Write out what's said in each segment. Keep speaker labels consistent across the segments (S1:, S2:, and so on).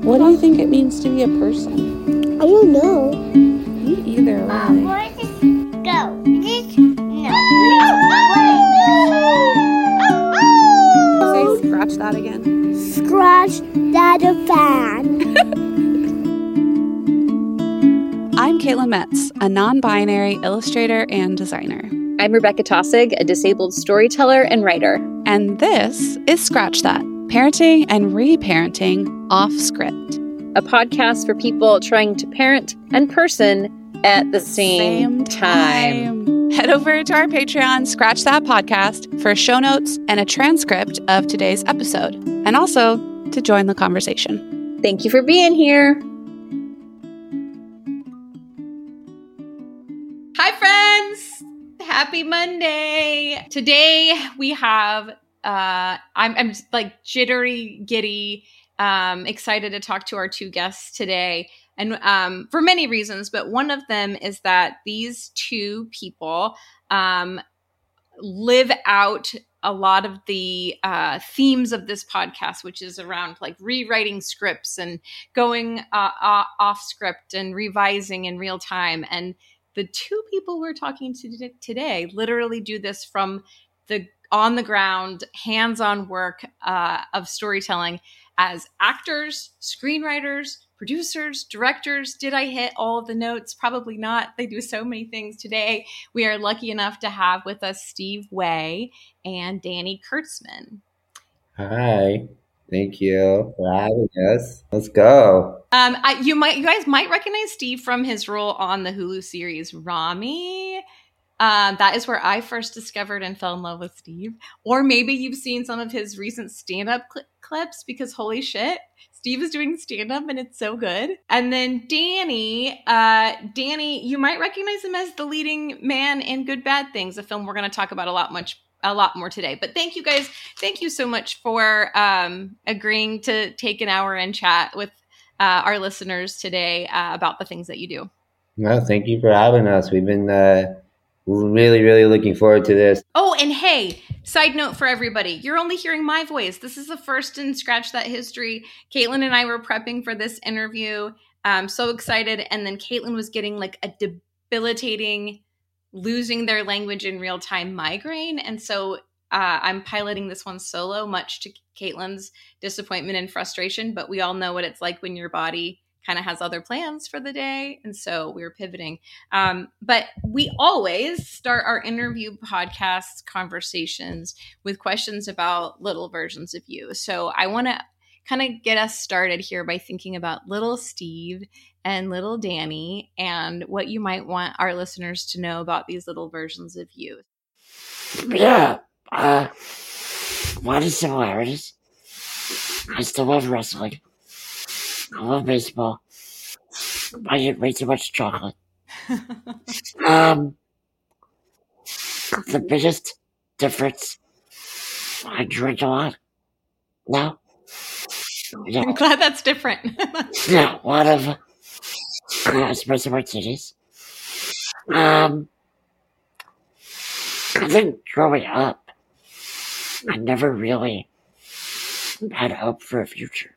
S1: What do you think it means to be a person?
S2: I don't know.
S1: Me either, really.
S2: Where does this go?
S1: Say scratch that again.
S2: Scratch that a fan.
S1: I'm Caitlin Metz, a non-binary illustrator and designer.
S3: I'm Rebecca Tossig, a disabled storyteller and writer.
S1: And this is Scratch That, parenting and reparenting off script.
S3: A podcast for people trying to parent and person at the same time.
S1: Head over to our Patreon, Scratch That Podcast, for show notes and a transcript of today's episode, and also to join the conversation.
S3: Thank you for being here. Hi, friends. Happy Monday. Today we have, I'm like jittery, giddy, excited to talk to our two guests today. And for many reasons, but one of them is that these two people live out a lot of the themes of this podcast, which is around like rewriting scripts and going off script and revising in real time. And the two people we're talking to today literally do this from the on the ground, hands-on work of storytelling as actors, screenwriters, producers, directors. Did I hit all of the notes? Probably not. They do so many things today. We are lucky enough to have with us Steve Way and Danny Kurtzman.
S4: Hi. Thank you for having us. Let's go.
S3: You guys might recognize Steve from his role on the Hulu series Ramy. That is where I first discovered and fell in love with Steve. Or maybe you've seen some of his recent stand-up clips because holy shit, Steve is doing stand-up and it's so good. And then Danny, you might recognize him as the leading man in Good Bad Things, a film we're going to talk about a lot more today. But thank you guys. Thank you so much for agreeing to take an hour and chat with our listeners today about the things that you do.
S4: No, thank you for having us. We've been really, really looking forward to this.
S3: Oh, and hey, side note for everybody, you're only hearing my voice. This is the first in Scratch That history. Caitlin and I were prepping for this interview. I'm so excited. And then Caitlin was getting like a debilitating losing their language in real time migraine. And so I'm piloting this one solo, much to Caitlin's disappointment and frustration. But we all know what it's like when your body kind of has other plans for the day. And so we were pivoting. But we always start our interview podcast conversations with questions about little versions of you. So I want to kind of get us started here by thinking about little Steve and little Danny and what you might want our listeners to know about these little versions of you.
S5: Yeah. A lot of similarities. I still love wrestling. I love baseball. I eat way too much chocolate. The biggest difference, I drink a lot. No? Yeah.
S3: I'm glad that's different.
S5: Yeah, a lot of espresso martinis. I think growing up, I never really had hope for a future.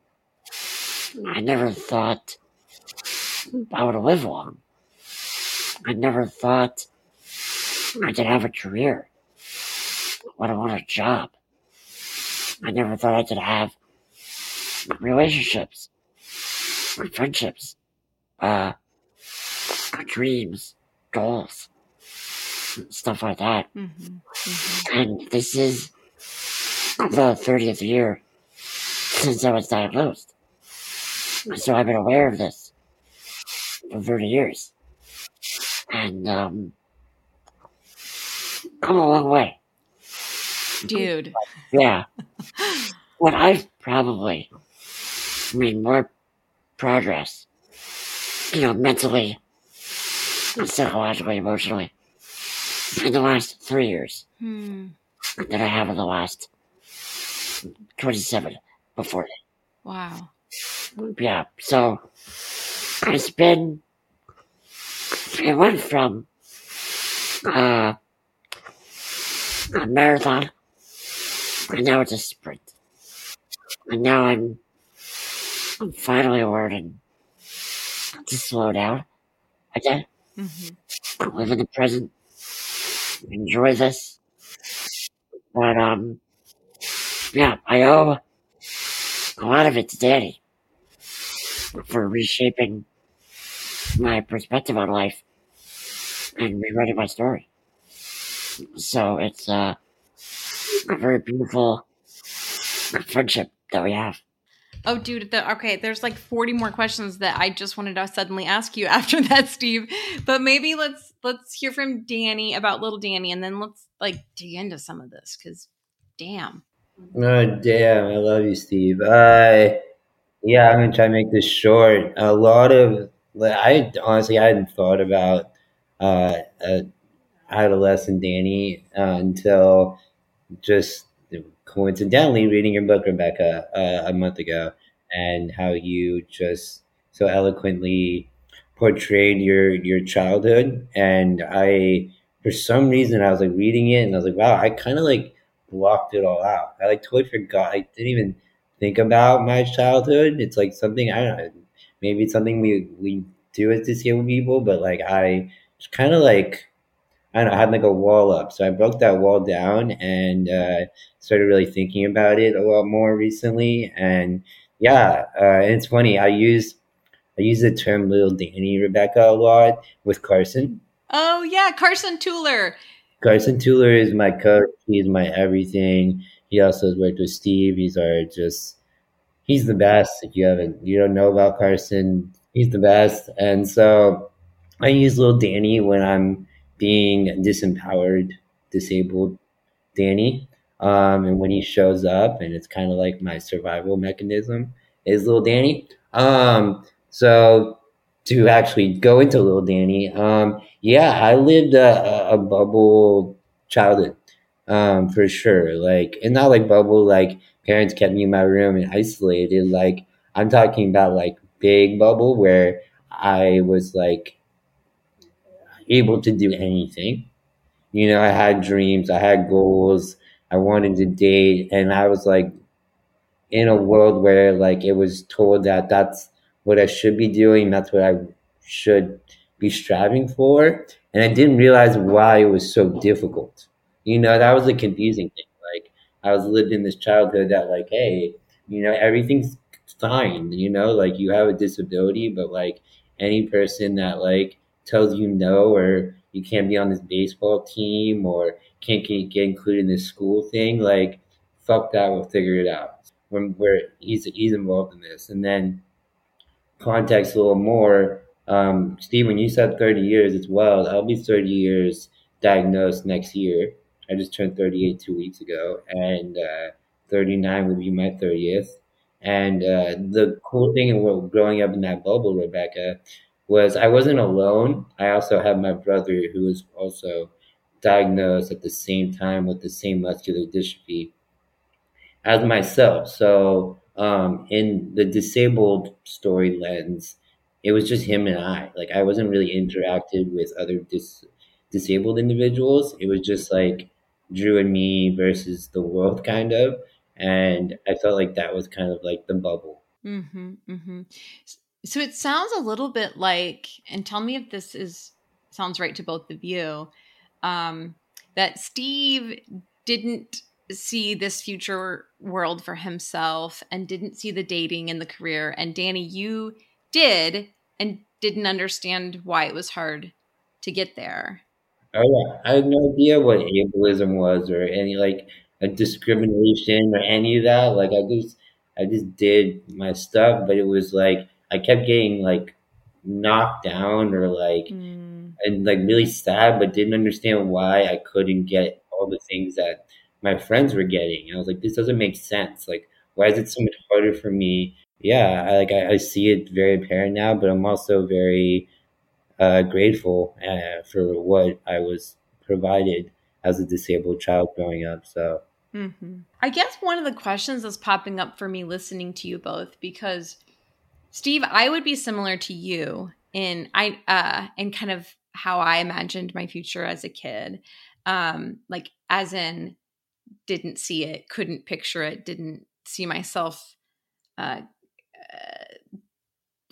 S5: I never thought I would live long. I never thought I could have a career. Would I want a job? I never thought I could have relationships, friendships, dreams, goals, stuff like that. Mm-hmm. Mm-hmm. And this is the 30th year since I was diagnosed. So I've been aware of this for 30 years. And come a long way.
S3: Dude.
S5: Yeah. But I've probably made more progress, mentally, psychologically, emotionally, in the last 3 years than I have in the last 27 before that.
S3: Wow.
S5: Yeah, so it went from a marathon, and now it's a sprint. And now I'm I'm finally learning to slow down again, live in the present, enjoy this. But, yeah, I owe a lot of it to Danny for reshaping my perspective on life and rewriting my story. So it's a very beautiful friendship that we have.
S3: Oh, dude. Okay, there's like 40 more questions that I just wanted to suddenly ask you after that, Steve. But maybe let's hear from Danny about little Danny, and then let's like dig into some of this because, damn.
S4: Oh, damn. I love you, Steve. Yeah, I'm going to try to make this short. A lot of, I honestly, I hadn't thought about uh, uh, adolescent Danny until just coincidentally reading your book, Rebecca, a month ago, and how you just so eloquently portrayed your childhood. And I, for some reason, I was like reading it, and I was like, wow, I kind of like blocked it all out. I like totally forgot. I didn't even think about my childhood. It's like something I don't know. Maybe it's something we do as disabled people, but like I just kind of like I don't know, I had like a wall up. So I broke that wall down and started really thinking about it a lot more recently. And yeah, and it's funny. I use the term "little Danny" Rebecca a lot with Carson.
S3: Oh yeah, Carson Tuller.
S4: Carson Tuller is my coach. He's my everything. He also has worked with Steve. He's the best. If you don't know about Carson, he's the best. And so I use little Danny when I'm being disempowered, disabled Danny. And when he shows up, and it's kind of like my survival mechanism is little Danny. So to actually go into little Danny, yeah, I lived a bubble childhood, for sure. Like, and not like bubble, like parents kept me in my room and isolated. Like, I'm talking about like big bubble where I was like able to do anything. You know, I had dreams, I had goals, I wanted to date, and I was like in a world where like it was told that that's what I should be doing, that's what I should be striving for, and I didn't realize why it was so difficult. You know, that was the confusing thing. Like I was lived in this childhood that like, hey, you know, everything's fine. You know, like you have a disability, but like any person that like tells you no or you can't be on this baseball team or can't get included in this school thing, like fuck that, we'll figure it out. When where he's involved in this, and then context a little more. Steve, when you said 30 years, it's wild. I'll be 30 years diagnosed next year. I just turned 38 2 weeks ago, and 39 will be my 30th. And the cool thing about growing up in that bubble, Rebecca, was I wasn't alone. I also had my brother who was also diagnosed at the same time with the same muscular dystrophy as myself. So in the disabled story lens, it was just him and I. Like I wasn't really interacted with other disabled individuals. It was just like Drew and me versus the world, kind of. And I felt like that was kind of like the bubble.
S3: Mm-hmm, mm-hmm. So it sounds a little bit like, and tell me if this sounds right to both of you, that Steve didn't see this future world for himself and didn't see the dating and the career. And Danny, you did and didn't understand why it was hard to get there.
S4: Oh yeah, I had no idea what ableism was or any like a discrimination or any of that. Like I just did my stuff, but it was like I kept getting like knocked down or like and like really sad, but didn't understand why I couldn't get all the things that my friends were getting. I was like, this doesn't make sense. Like, why is it so much harder for me? Yeah, I see it very apparent now, but I'm also very grateful for what I was provided as a disabled child growing up. So,
S3: I guess one of the questions that's popping up for me listening to you both, because Steve, I would be similar to you in kind of how I imagined my future as a kid. Like as in didn't see it, couldn't picture it, didn't see myself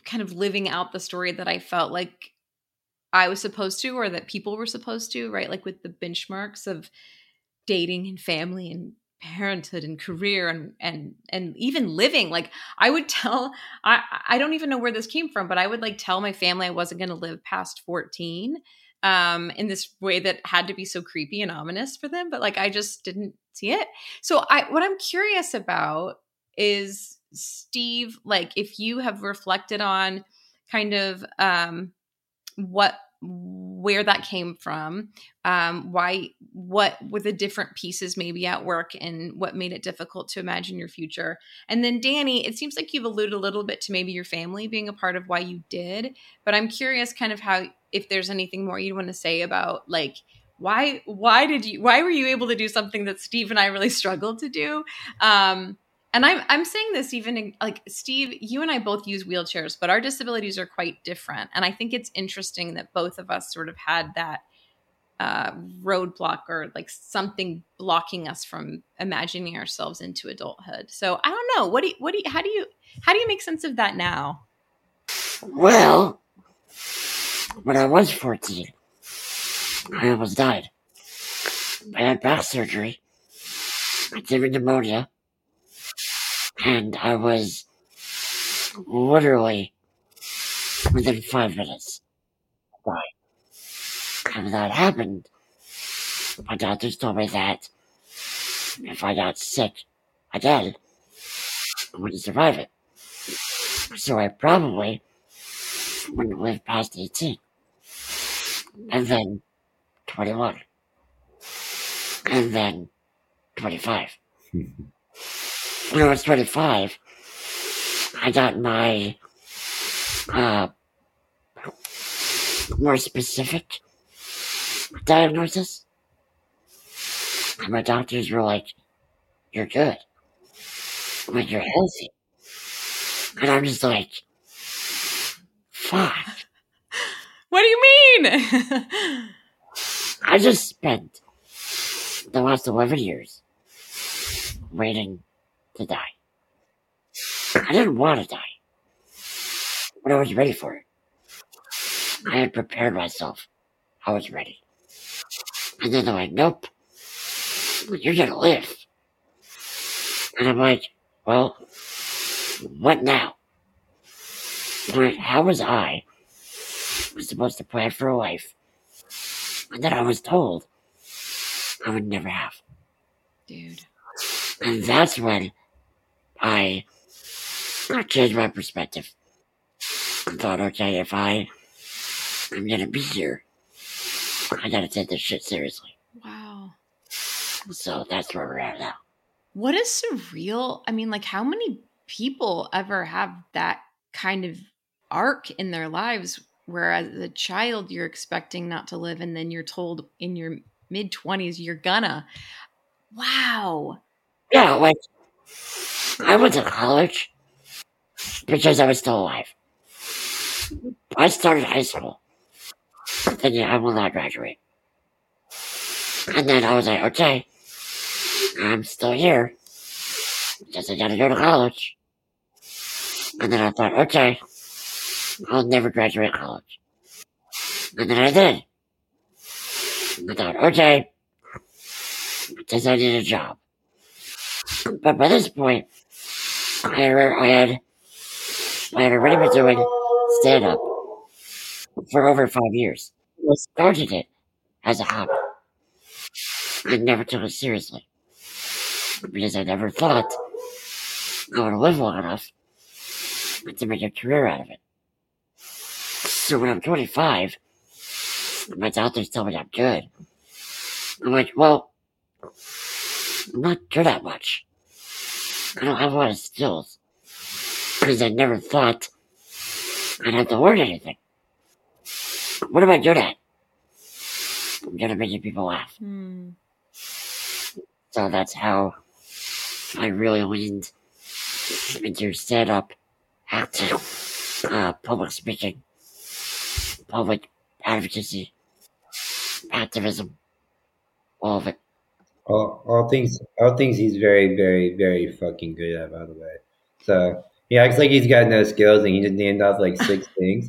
S3: kind of living out the story that I felt like I was supposed to, or that people were supposed to, right? Like with the benchmarks of dating and family and parenthood and career and even living. Like I would tell, I don't even know where this came from, but I would like tell my family I wasn't going to live past 14 in this way that had to be so creepy and ominous for them. But like, I just didn't see it. So what I'm curious about is, Steve, like if you have reflected on kind of where that came from, what were the different pieces maybe at work and what made it difficult to imagine your future. And then Danny, it seems like you've alluded a little bit to maybe your family being a part of why you did, but I'm curious kind of how, if there's anything more you want to say about like, why were you able to do something that Steve and I really struggled to do? And I'm saying this even in, like, Steve, you and I both use wheelchairs, but our disabilities are quite different. And I think it's interesting that both of us sort of had that roadblock or like something blocking us from imagining ourselves into adulthood. So I don't know. How do you make sense of that now?
S5: Well, when I was 14, I almost died. I had back surgery. I had pneumonia. And I was literally within 5 minutes of dying. And when that happened, my doctors told me that if I got sick again, I wouldn't survive it. So I probably wouldn't live past 18. And then 21. And then 25. When I was 25, I got my more specific diagnosis. And my doctors were like, "You're good. Like, you're healthy." And I'm just like, fuck.
S3: What do you mean?
S5: I just spent the last 11 years waiting to die. I didn't want to die, but I was ready for it. I had prepared myself. I was ready. And then they're like, "Nope, you're gonna live." And I'm like, well, what now? Like, how was I supposed to plan for a life and then I was told I would never have?
S3: Dude.
S5: And that's when I changed my perspective. I thought, okay, if I'm gonna be here, I gotta take this shit seriously.
S3: Wow.
S5: So that's where we're at now.
S3: What is surreal? I mean, like, how many people ever have that kind of arc in their lives where as a child you're expecting not to live and then you're told in your mid-20s you're gonna? Wow.
S5: Yeah, like, I went to college because I was still alive. I started high school thinking I will not graduate. And then I was like, okay, I'm still here. Guess I gotta go to college. And then I thought, okay, I'll never graduate college. And then I did. I thought, okay, guess I need a job. But by this point, I had already been doing stand-up for over 5 years. I started it as a hobby. I never took it seriously because I never thought I would live long enough to make a career out of it. So when I'm 25, my doctors tell me I'm good. I'm like, well, I'm not good at much. I don't have a lot of skills because I never thought I'd have to learn anything. What am I good at? I'm good at making people laugh. So that's how I really leaned into stand-up, acting, public speaking, public advocacy, activism, all of it.
S4: All things he's very, very, very fucking good at, by the way. So He acts like he's got no skills and he just named off like 6 things.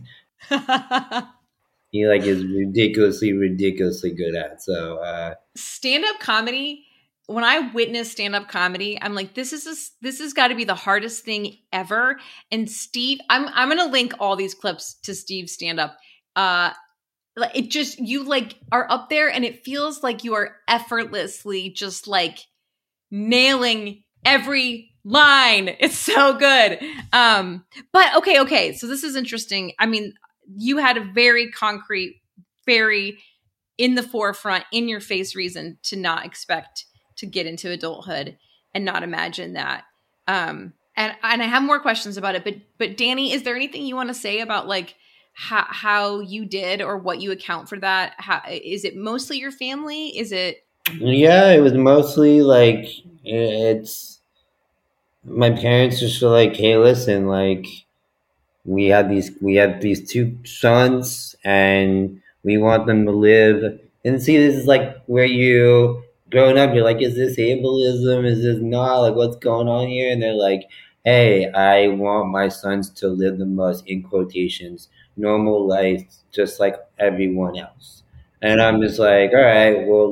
S4: He like is ridiculously good at. So
S3: stand-up comedy, when I witness stand-up comedy, I'm like, this has got to be the hardest thing ever. And Steve, I'm gonna link all these clips to Steve's stand-up. Like it just, you like are up there and it feels like you are effortlessly just like nailing every line. It's so good. But okay. So this is interesting. I mean, you had a very concrete, very in the forefront, in your face reason to not expect to get into adulthood and not imagine that. And I have more questions about it, but Danny, is there anything you want to say about like how you did or what you account for that? How, is it mostly your family? Is it?
S4: yeah, it was mostly like it's my parents just were like, hey, listen, like we had these 2 sons and we want them to live. And see, this is like where you growing up, you're like, is this ableism? Is this not? Like, what's going on here? And they're like, hey, I want my sons to live the most, in quotations, normal life, just like everyone else. And I'm just like, all right, well,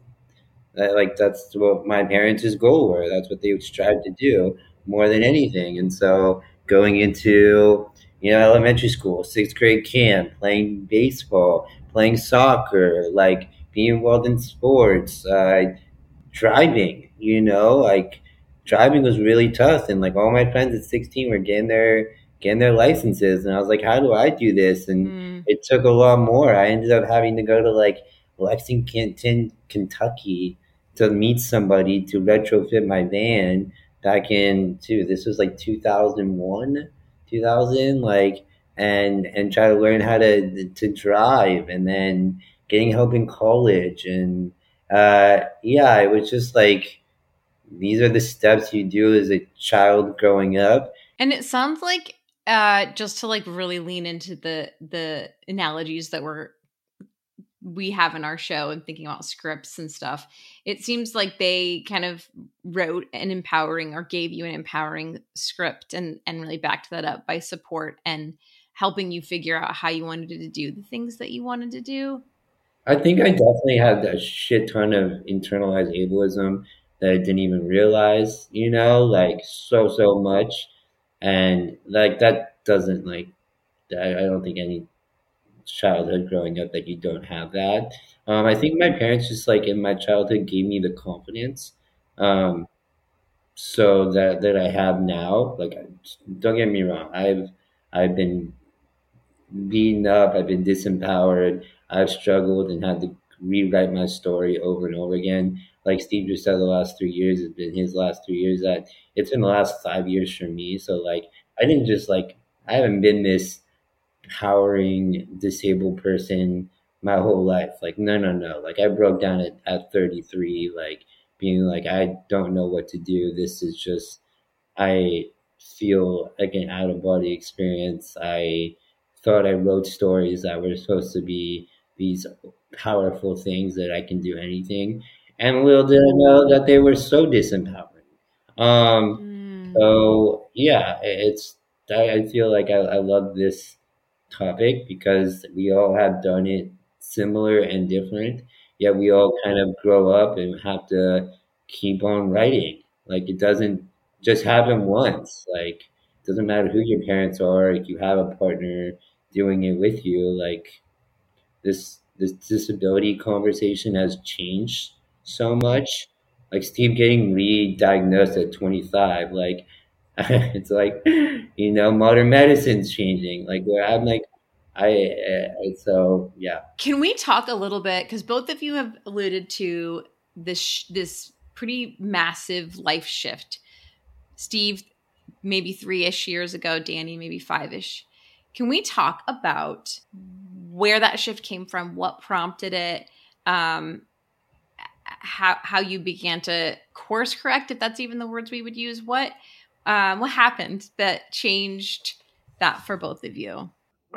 S4: that's what my parents' goal were. That's what they strive to do more than anything. And so going into elementary school, 6th grade camp, playing baseball, playing soccer, like being involved in sports, driving. Like driving was really tough, and like all my friends at 16 were getting their licenses, and I was like, how do I do this? And it took a lot more. I ended up having to go to like Lexington, Kentucky to meet somebody to retrofit my van back this was like 2001, 2000, like, and try to learn how to drive, and then getting help in college. And yeah, it was just like, these are the steps you do as a child growing up.
S3: And it sounds like just to like really lean into the analogies that we have in our show and thinking about scripts and stuff, it seems like they kind of wrote an empowering or gave you an empowering script and really backed that up by support and helping you figure out how you wanted to do the things that you wanted to do.
S4: I think I definitely had a shit ton of internalized ableism that I didn't even realize, like so much. And like that doesn't like I don't think any childhood growing up that you don't have that. I think my parents just like in my childhood gave me the confidence, um, so that I have now. Like, don't get me wrong, I've been beaten up, I've been disempowered, I've struggled and had to rewrite my story over and over again. Like Steve just said, the last 3 years has been his last 3 years. That it's been the last 5 years for me. So like, I didn't just like I haven't been this powering disabled person my whole life. Like, no. Like, I broke down at 33, like being like, I don't know what to do. This is just, I feel like an out of body experience. I thought I wrote stories that were supposed to be these powerful things that I can do anything. And little did I know that they were so disempowering. So yeah, I feel like I love this topic because we all have done it similar and different, yet we all kind of grow up and have to keep on writing. Like, it doesn't just happen once. Like, it doesn't matter who your parents are, if you have a partner doing it with you, like this disability conversation has changed so much. Like Steve getting re-diagnosed at 25, like it's like, modern medicine's changing. Like, where I'm like, so yeah.
S3: Can we talk a little bit, because both of you have alluded to this pretty massive life shift. Steve, maybe 3-ish years ago, Danny, maybe 5-ish. Can we talk about where that shift came from, what prompted it, how you began to course correct, if that's even the words we would use? What happened that changed that for both of you?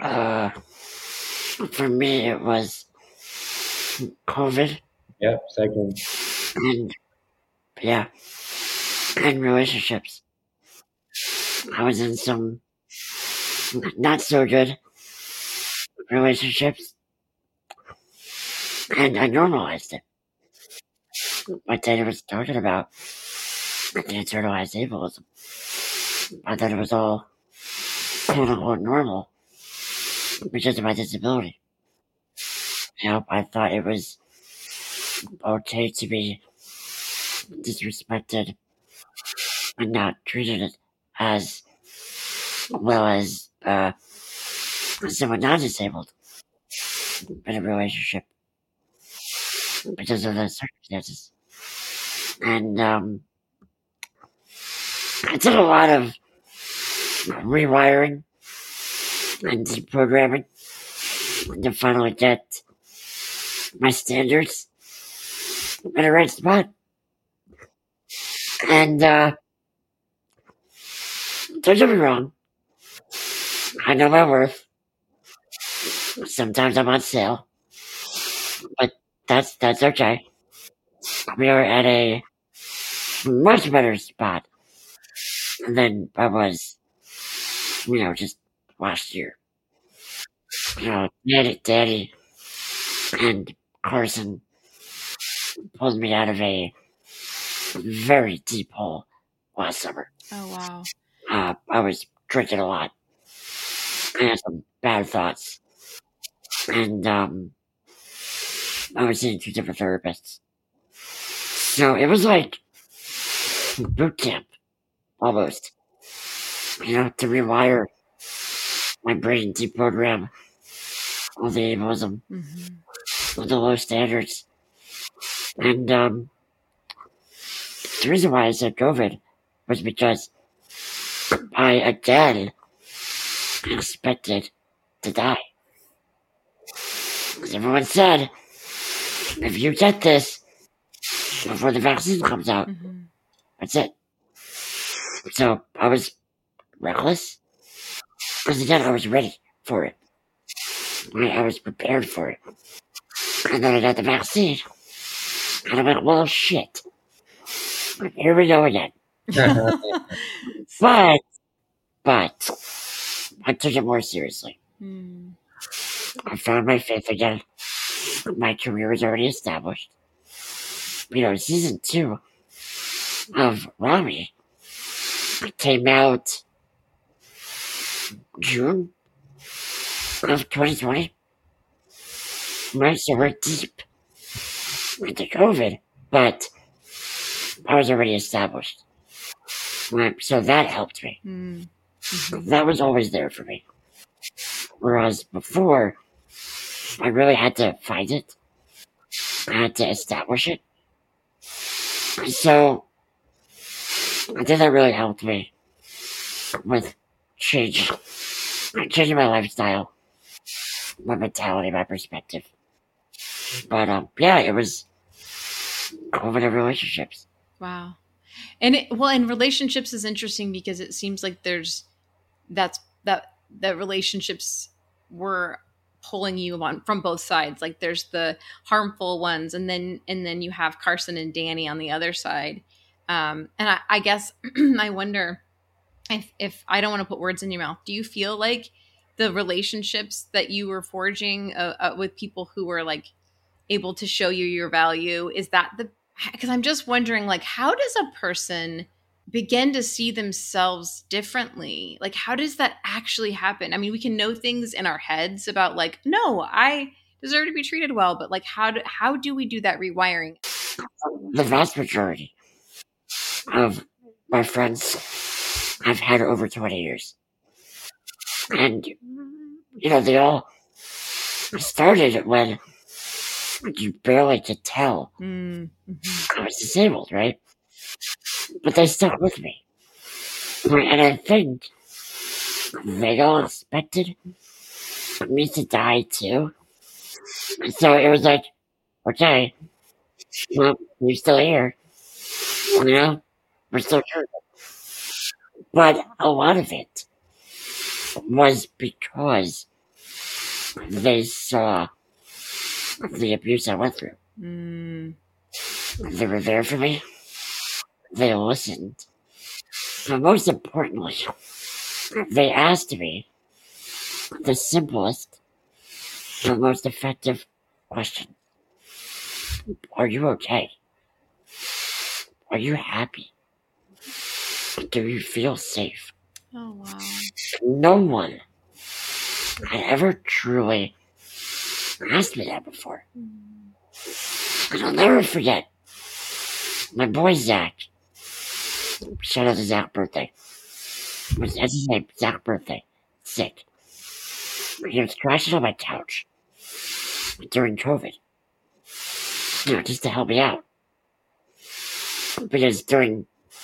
S5: For me, it was COVID.
S4: Yep, second.
S5: And yeah, and relationships. I was in some not so good relationships, and I normalized it. My dad was talking about the internalized ableism. I thought it was all quote unquote normal because of my disability. I thought it was okay to be disrespected and not treated as well as someone not disabled in a relationship because of the circumstances. And it took a lot of rewiring and deprogramming to finally get my standards in the right spot. And don't get me wrong, I know my worth. Sometimes I'm on sale, but that's okay. We are at a much better spot than I was, just last year. Daddy and Carson pulled me out of a very deep hole last summer.
S3: Oh, wow.
S5: I was drinking a lot. I had some bad thoughts. And I was seeing 2 different therapists. So it was like boot camp, almost. To rewire my brain, deprogram all the ableism, all the low standards. And the reason why I said COVID was because I again expected to die. Because everyone said, if you get this before the vaccine comes out, that's it. So I was reckless. Because again, I was ready for it. I was prepared for it. And then I got the vaccine. And I went, well, shit. Here we go again. But I took it more seriously. I found my faith again. My career was already established. Season 2 of Rami came out June of 2020. Right, so we're deep into COVID, but I was already established. Right, so that helped me. That was always there for me. Whereas before, I really had to find it. I had to establish it. So I think that really helped me with changing my lifestyle, my mentality, my perspective. But it was COVID and relationships.
S3: Wow. And relationships is interesting because it seems like that relationships were pulling you on from both sides. Like there's the harmful ones, and then you have Carson and Danny on the other side. And I guess I wonder if I don't want to put words in your mouth. Do you feel like the relationships that you were forging with people who were like able to show you your value, is that because I'm just wondering, like, how does a person begin to see themselves differently? Like, how does that actually happen? I mean, we can know things in our heads about like, no, I deserve to be treated well, but like, how do we do that rewiring?
S5: The vast majority of my friends I've had over 20 years. And, they all started when you barely could tell I was disabled, right? But they stuck with me. And I think they all expected me to die too. So it was like, okay, well, you're still here. We're still here. But a lot of it was because they saw the abuse I went through. They were there for me. They listened. But most importantly, they asked me the simplest, the most effective question. Are you okay? Are you happy? Do you feel safe?
S3: Oh, wow.
S5: No one had ever truly asked me that before. And I'll never forget my boy Zach. Shout out to Zach's birthday. That's his name, Zach's birthday. Sick. He was crashing on my couch during COVID. Just to help me out. Because during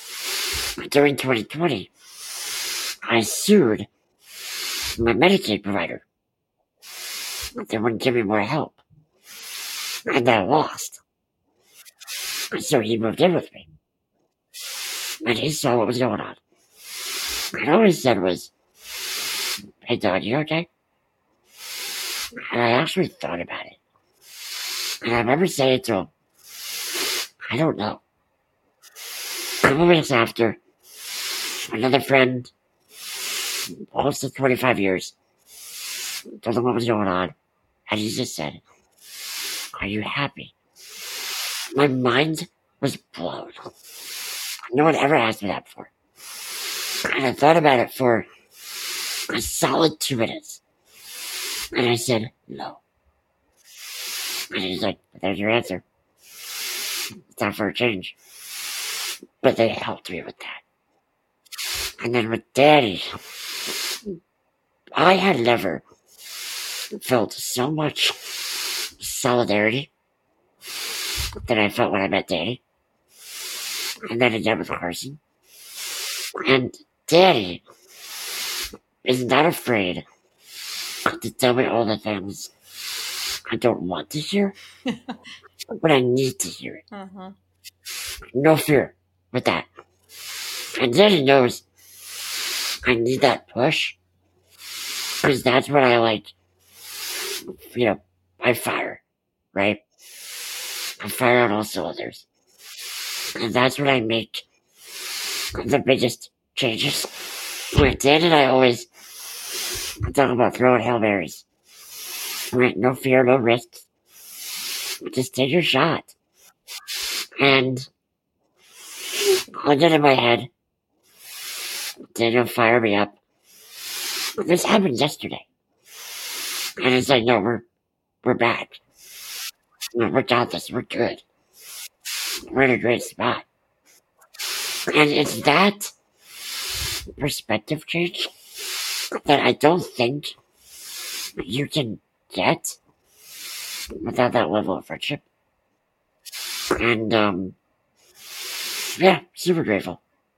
S5: 2020, I sued my Medicaid provider. They wouldn't give me more help. And I lost. So he moved in with me. And he saw what was going on. And all he said was, "Hey, Don, you okay?" And I actually thought about it. And I remember saying to him, "I don't know." A couple minutes after, another friend, almost 25 years, told him what was going on. And he just said, "Are you happy?" My mind was blown. No one ever asked me that before. And I thought about it for a solid 2 minutes. And I said, "No." And he's like, "There's your answer. It's time for a change." But they helped me with that. And then with Daddy, I had never felt so much solidarity that I felt when I met Daddy. And then again with Carson. And Daddy is not afraid to tell me all the things I don't want to hear, but I need to hear it.
S3: Uh-huh.
S5: No fear with that. And Daddy knows I need that push, because that's when I I fire, right? I fire on all cylinders. And that's when I make the biggest changes. With Dan and I always talk about throwing Hail Marys. Right? No fear, no risks. Just take your shot. And I get in my head, Daniel, fire me up. This happened yesterday. And it's like, no, we're back. No, we got this. We're good. We're in a great spot. And it's that perspective change that I don't think you can get without that level of friendship. And, yeah, super grateful.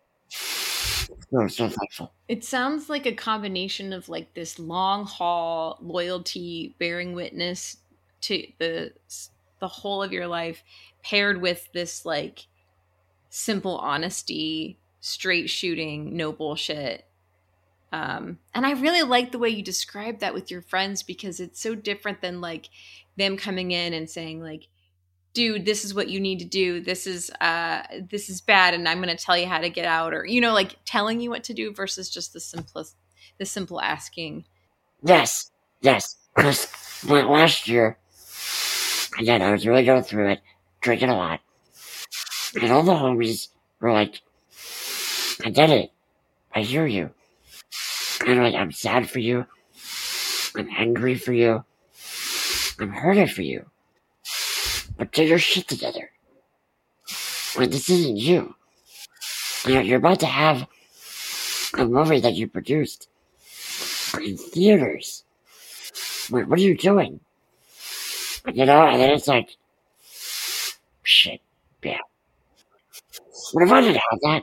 S5: So thankful.
S3: It sounds like a combination of like this long haul loyalty, bearing witness to the whole of your life, paired with this like simple honesty, straight shooting, no bullshit. And I really like the way you describe that with your friends, because it's so different than like them coming in and saying like, "Dude, this is what you need to do. This is bad, and I'm going to tell you how to get out," or like telling you what to do versus just the simple asking.
S5: Yes. Because last year, again, I was really going through it, drinking a lot, and all the homies were like, "I get it. I hear you. And like, I'm sad for you. I'm angry for you. I'm hurting for you. But get your shit together. Like, this isn't you. You're about to have a movie that you produced in theaters. What are you doing?" And then it's like, shit, yeah. What if I didn't have that?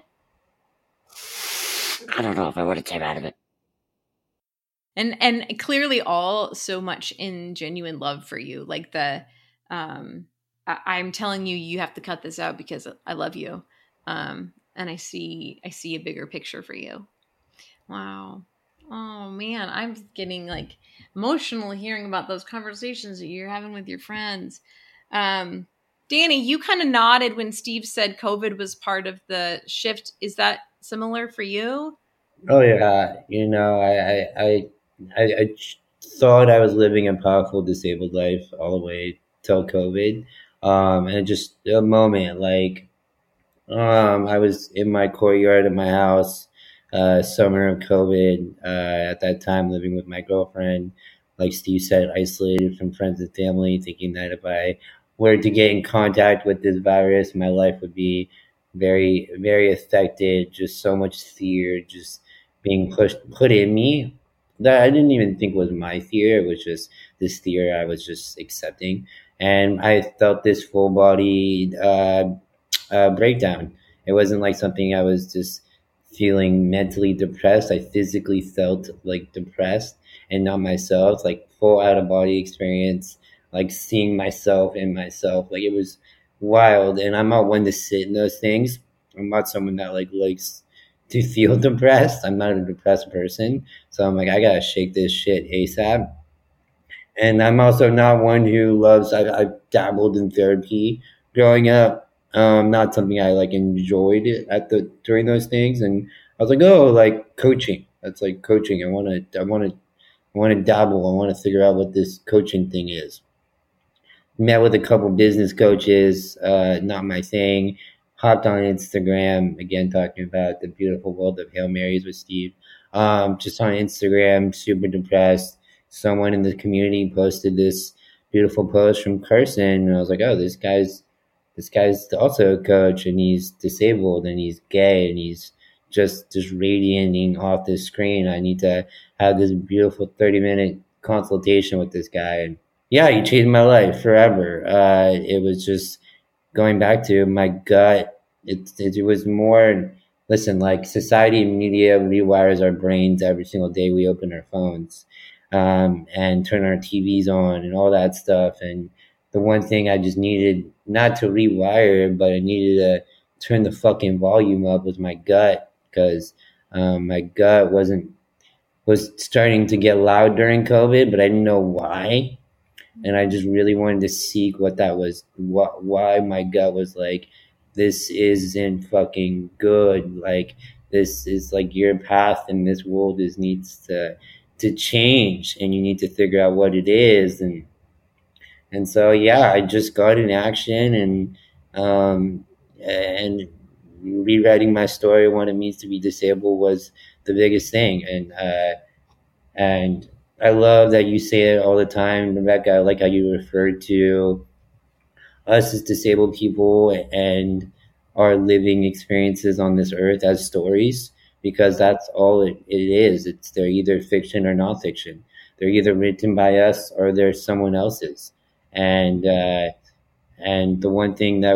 S5: I don't know if I would have came out of it.
S3: And clearly all so much in genuine love for you. Like I'm telling you, you have to cut this out because I love you. And I see a bigger picture for you. Wow. Oh man, I'm getting like emotional hearing about those conversations that you're having with your friends. Danny, you kind of nodded when Steve said COVID was part of the shift. Is that similar for you?
S4: Oh yeah, I thought I was living a powerful disabled life all the way till COVID, and just a moment like I was in my courtyard of my house, summer of COVID. At that time, living with my girlfriend, like Steve said, isolated from friends and family, thinking that if I were to get in contact with this virus, my life would be very, very affected. Just so much fear, just being put in me that I didn't even think was my fear. It was just this fear I was just accepting, and I felt this full body breakdown. It wasn't like something I was just feeling mentally depressed. I physically felt like depressed and not myself, like full out of body experience, like seeing myself in myself. Like it was wild. And I'm not one to sit in those things. I'm not someone that like likes to feel depressed. I'm not a depressed person. So I'm like, I gotta shake this shit ASAP. And I'm also not one who loves. I've dabbled in therapy growing up. Not something I like enjoyed at the during those things, and I was like, oh, like coaching. That's like coaching. I want to dabble. I want to figure out what this coaching thing is. Met with a couple business coaches. Not my thing. Hopped on Instagram again, talking about the beautiful world of Hail Marys with Steve. Just on Instagram, super depressed. Someone in the community posted this beautiful post from Carson, and I was like, oh, this guy's also a coach, and he's disabled, and he's gay, and he's just radiating off this screen. I need to have this beautiful 30-minute consultation with this guy. And yeah, he changed my life forever. It was just going back to my gut. It was more, listen, like society and media rewires our brains every single day we open our phones, and turn our TVs on and all that stuff. And the one thing I just needed, not to rewire, but I needed to turn the fucking volume up, was my gut, because my gut was starting to get loud during COVID, but I didn't know why. And I just really wanted to seek what that was, why my gut was like, this isn't fucking good. Like, this is like your path in this world needs to change, and you need to figure out what it is. And so yeah, I just got in action, and rewriting my story, what it means to be disabled, was the biggest thing. And I love that you say it all the time, Rebecca. I like how you referred to us as disabled people and our living experiences on this earth as stories, because that's all it is. They're either fiction or nonfiction. They're either written by us or they're someone else's. And the one thing that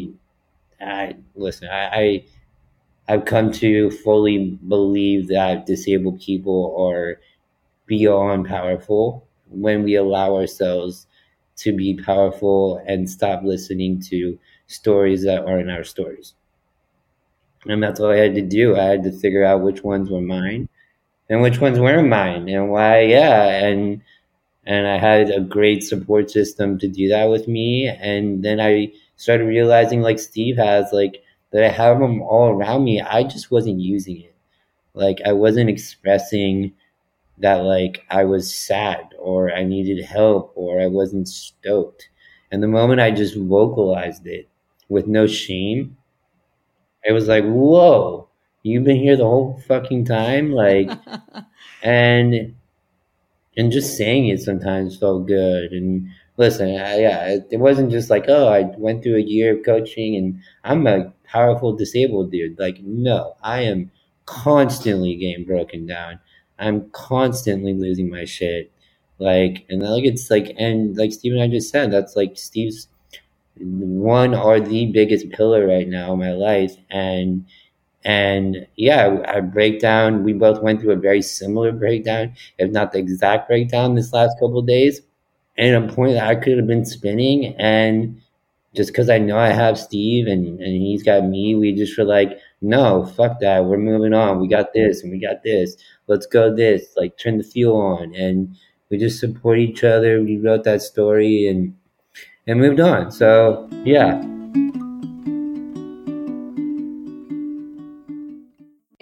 S4: I've come to fully believe that disabled people are beyond powerful when we allow ourselves to be powerful and stop listening to stories that aren't our stories. And that's all I had to do. I had to figure out which ones were mine and which ones weren't mine, and why. Yeah. And I had a great support system to do that with me. And then I started realizing, like Steve has, like, that I have them all around me. I just wasn't using it. Like, I wasn't expressing that, like, I was sad or I needed help or I wasn't stoked. And the moment I just vocalized it with no shame, it was like, whoa, you've been here the whole fucking time? Like, and just saying it sometimes felt good. And listen, it wasn't just like, oh, I went through a year of coaching and I'm a powerful disabled dude. Like, no, I am constantly getting broken down. I'm constantly losing my shit. Like, and like, it's like, and like Steve and I just said, that's like Steve's one or the biggest pillar right now in my life. And yeah, I break down. We both went through a very similar breakdown, if not the exact breakdown, this last couple of days. And a point that I could have been spinning, and just because I know I have Steve and he's got me, we just were like, no, fuck that. We're moving on. We got this and we got this. Let's go this. Like, turn the fuel on. And we just support each other. We wrote that story and moved on. So yeah.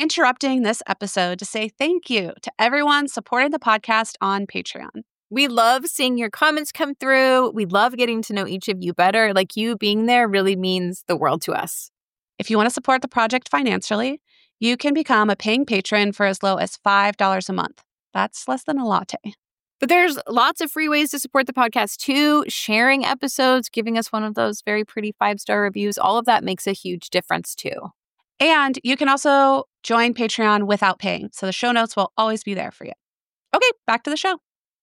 S1: interrupting this episode to say thank you to everyone supporting the podcast on Patreon.
S6: We love seeing your comments come through. We love getting to know each of you better. Like, you being there really means the world to us.
S1: If you want to support the project financially, you can become a paying patron for as low as $5 a month. That's less than a latte.
S6: But there's lots of free ways to support the podcast too. Sharing episodes, giving us one of those very pretty 5-star reviews, all of that makes a huge difference too.
S1: And you can also join Patreon without paying, so the show notes will always be there for you. Okay, back to the show.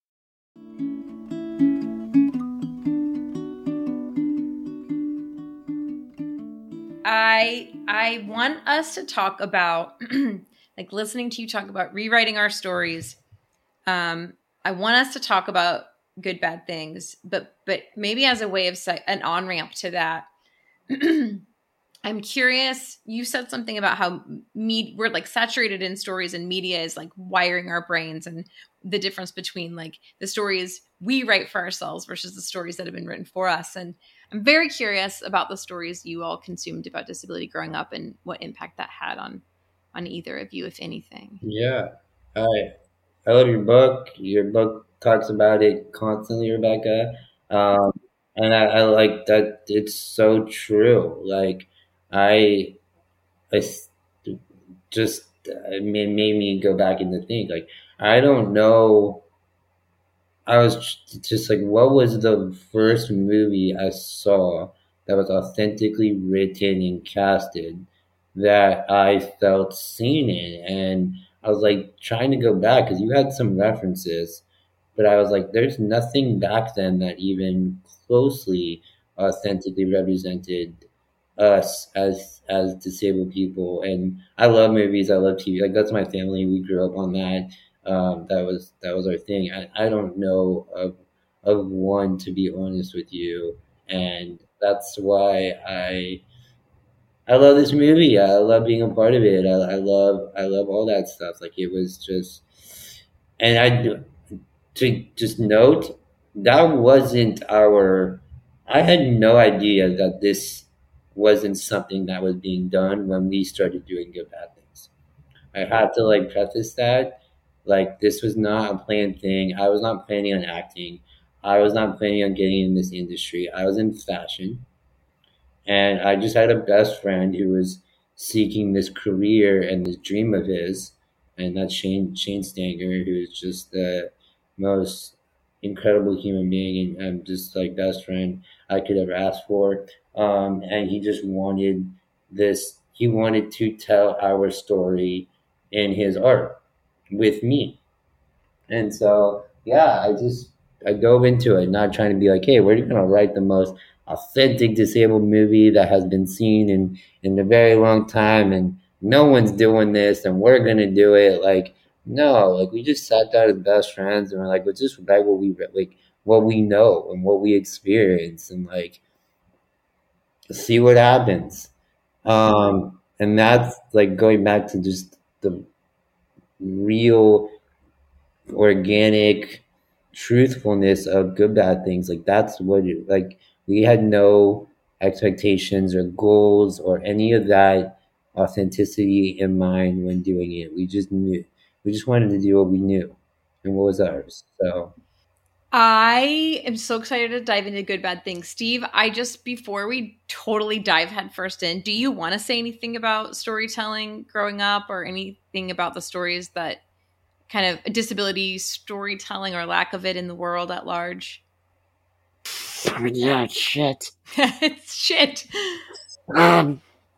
S3: I want us to talk about, like, listening to you talk about rewriting our stories. I want us to talk about good, bad things, but maybe as a way of an on-ramp to that. I'm curious, you said something about how we're like saturated in stories, and media is like wiring our brains, and the difference between like the stories we write for ourselves versus the stories that have been written for us. And I'm very curious about the stories you all consumed about disability growing up and what impact that had on either of you, if anything.
S4: Yeah. I love your book. Your book talks about it constantly, Rebecca. And I like that it's so true. Like, I just, it made me go back and think, like, I don't know. I was just like, what was the first movie I saw that was authentically written and casted that I felt seen in? And I was like trying to go back because you had some references, but I was like, there's nothing back then that even closely authentically represented us as disabled people. And I love movies, I love TV. Like, that's my family. We grew up on that. That was our thing. I don't know of one, to be honest with you, and that's why I love this movie. I love being a part of it. I love all that stuff. Like, it was just, and to just note, that wasn't I had no idea that this wasn't something that was being done when we started doing Good Bad Things. I have to like preface that. Like, this was not a planned thing. I was not planning on acting. I was not planning on getting in this industry. I was in fashion. And I just had a best friend who was seeking this career and this dream of his. And that's Shane Stanger, who is just the most incredible human being and just like best friend I could ever ask for. And he just wanted this. He wanted to tell our story in his art with me. And so, yeah, I dove into it, not trying to be like, hey, we're going to write the most authentic disabled movie that has been seen in a very long time, and no one's doing this, and we're going to do it. Like, no, like, we just sat down as best friends and we're like, let's just write what we know and what we experience, and like, see what happens. And that's like going back to just the real organic truthfulness of Good Bad Things. Like, that's what it, like, we had no expectations or goals or any of that authenticity in mind when doing it. We just wanted to do what we knew and what was ours. So
S3: I am so excited to dive into Good Bad Things. Steve, before we totally dive headfirst in, do you want to say anything about storytelling growing up, or anything about the stories that kind of disability storytelling or lack of it in the world at large?
S5: I mean, yeah, it's shit.
S3: It's shit.
S5: I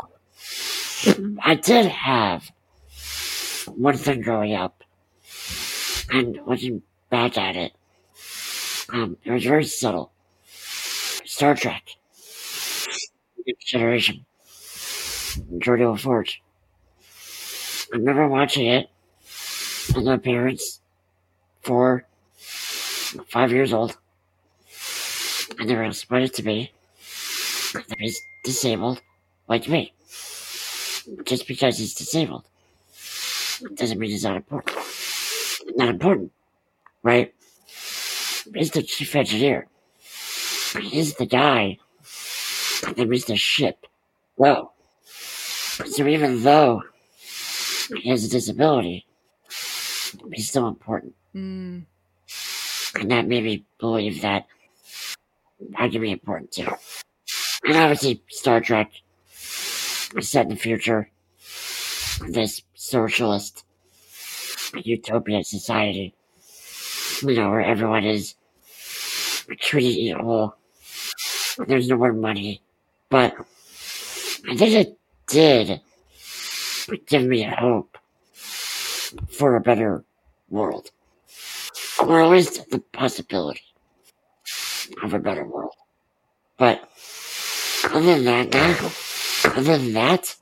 S5: did have one thing growing up, and wasn't bad at it. It was very subtle. Star Trek. Next Generation. Geordie LaForge. I remember watching it with my parents, 4, 5 years old, and they were explaining to me that he's disabled like me. Just because he's disabled doesn't mean he's not important. Not important, right? He's the chief engineer. He's the guy that makes the ship go. So even though he has a disability, he's still important.
S6: Mm.
S5: And that made me believe that I can be important too. And obviously, Star Trek is set in the future, this socialist utopia society, where everyone is treated equal. There's no more money. But I think it did give me hope for a better world. Or at least the possibility of a better world. But other than that,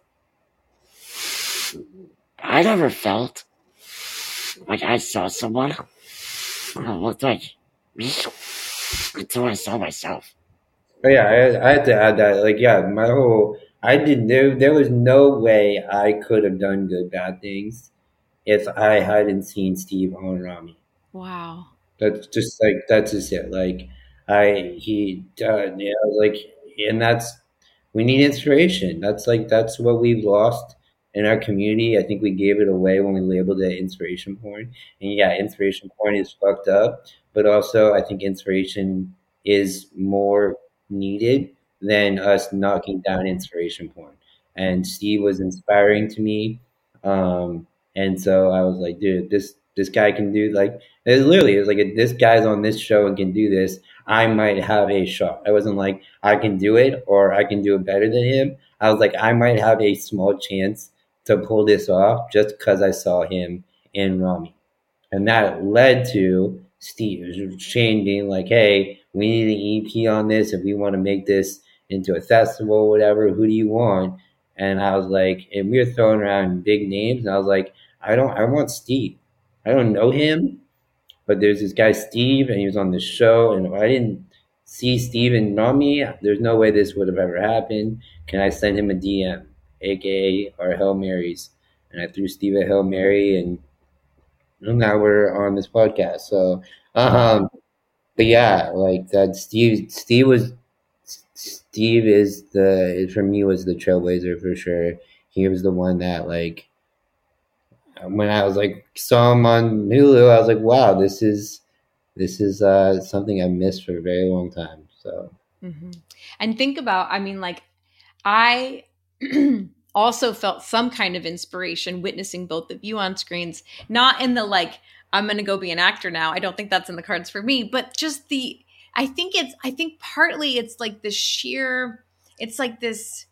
S5: I never felt like I saw someone who looked like me until I saw myself.
S4: Oh yeah, I had to add that. Like, yeah, there was no way I could have done Good Bad Things if I hadn't seen Steve on Rami.
S6: Wow.
S4: That's just it. Like, and we need inspiration. That's what we've lost in our community. I think we gave it away when we labeled it inspiration porn. And yeah, inspiration porn is fucked up, but also I think inspiration is more needed than us knocking down inspiration porn. And Steve was inspiring to me. And so I was like, dude, this guy can do it was like if this guy's on this show and can do this, I might have a shot. I wasn't like I can do it or I can do it better than him. I was like I might have a small chance to pull this off just because I saw him in Rami. And that led to Shane being like, hey, we need an EP on this if we want to make this into a festival, whatever. Who do you want? And I was like, and we were throwing around big names, and I was like, I want Steve. I don't know him, but there's this guy Steve, and he was on the show, and if I didn't see Steve and Rami, there's no way this would have ever happened. Can I send him a DM, aka our Hail Marys? And I threw Steve a Hail Mary, and now we're on this podcast. So, but yeah, like that. Steve for me was the trailblazer for sure. He was the one that like. When I was like saw him on Hulu, I was like, wow, this is something I missed for a very long time. So,
S3: And think about, I mean, like I also felt some kind of inspiration witnessing both of you on screens, not in the like, I'm going to go be an actor now. I don't think that's in the cards for me, but just I think partly it's like it's like this,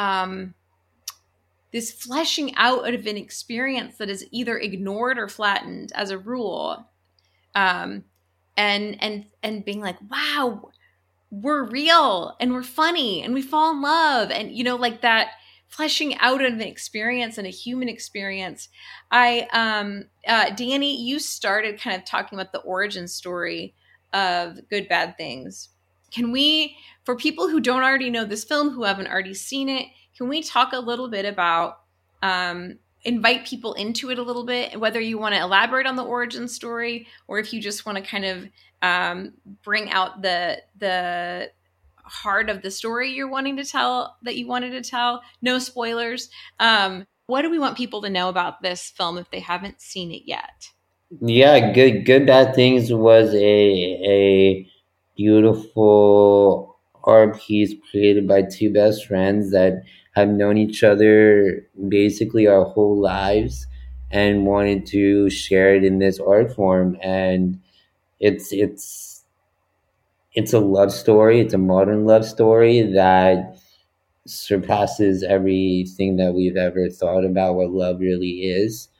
S3: this fleshing out of an experience that is either ignored or flattened as a rule. And being like, wow, we're real and we're funny and we fall in love. And, like that fleshing out of an experience and a human experience. Danny, you started kind of talking about the origin story of Good Bad Things. Can we, for people who don't already know this film, who haven't already seen it, can we talk a little bit about, invite people into it a little bit, whether you want to elaborate on the origin story or if you just want to kind of bring out the heart of the story you wanted to tell. No spoilers. What do we want people to know about this film if they haven't seen it yet?
S4: Yeah, Good Bad Things was a beautiful art piece created by two best friends that have known each other basically our whole lives and wanted to share it in this art form. And it's a love story. It's a modern love story that surpasses everything that we've ever thought about what love really is.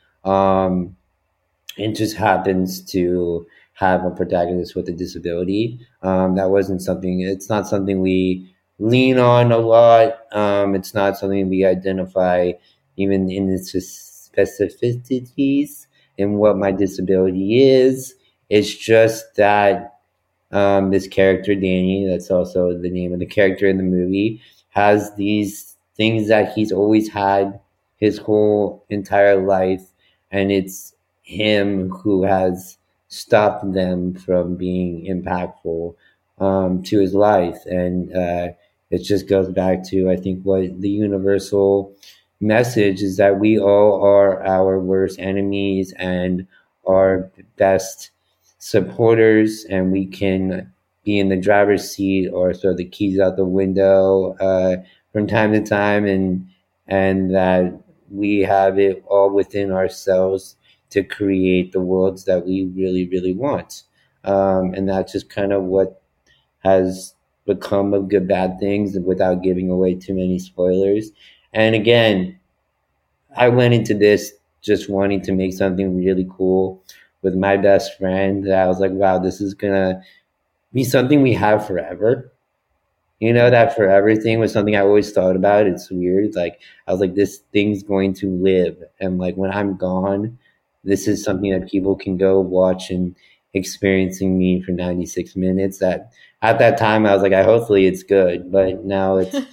S4: It just happens to have a protagonist with a disability. It's not something we lean on a lot. It's not something we identify even in its specificities in what my disability is. It's just that this character, Danny, that's also the name of the character in the movie, has these things that he's always had his whole entire life, and it's him who has stopped them from being impactful to his life. And it just goes back to, I think, what the universal message is that we all are our worst enemies and our best supporters, and we can be in the driver's seat or throw the keys out the window from time to time, and that we have it all within ourselves to create the worlds that we really, really want. And that's just kind of what has become of Good Bad Things without giving away too many spoilers. And again, I went into this just wanting to make something really cool with my best friend. I was like, wow, this is going to be something we have forever. You know, that forever thing was something I always thought about. It's weird. Like, I was like, this thing's going to live. And like, when I'm gone, this is something that people can go watch and experiencing me for 96 minutes. That at that time, I was like, hopefully it's good. But now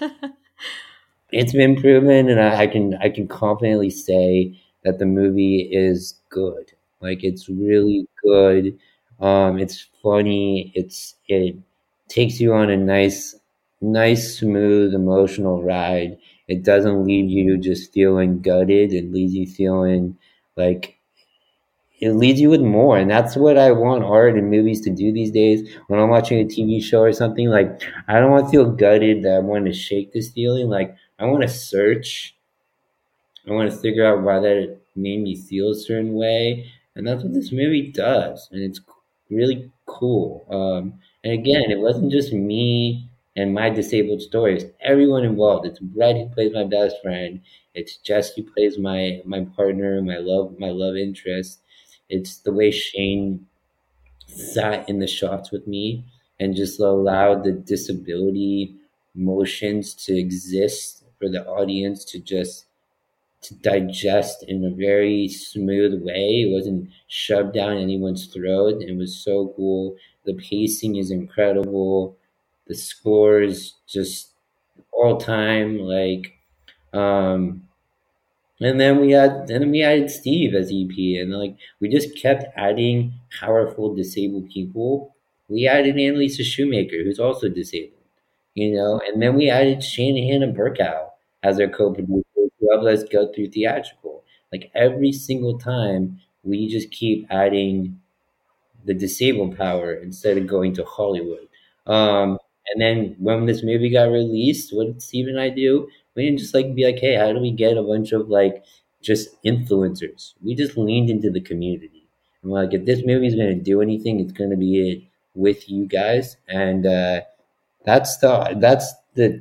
S4: it's been proven, and I can confidently say that the movie is good. Like, it's really good. It's funny. It takes you on a nice, smooth, emotional ride. It doesn't leave you just feeling gutted. It leaves you feeling like it leaves you with more. And that's what I want art and movies to do these days. When I'm watching a TV show or something, like, I don't want to feel gutted that I want to shake this feeling. Like, I want to search. I want to figure out why that made me feel a certain way. And that's what this movie does. And it's really cool. And again, it wasn't just me and my disabled stories. Everyone involved. It's Brett who plays my best friend. It's Jess who plays my partner, my love interest. It's the way Shane sat in the shots with me and just allowed the disability motions to exist for the audience to digest in a very smooth way. It wasn't shoved down anyone's throat. It was so cool. The pacing is incredible. The score is just all time. Like, and then we added Steve as EP, and like we just kept adding powerful disabled people. We added Annalisa Shoemaker, who's also disabled, and then we added Shanahan and Burkow as our co-producers who helped us go through theatrical. Like, every single time, we just keep adding the disabled power instead of going to Hollywood. And then when this movie got released, what did Steve and I do? We didn't just be like, hey, how do we get a bunch of just influencers? We just leaned into the community. And we're like, if this movie is going to do anything, it's going to be it with you guys. And that's the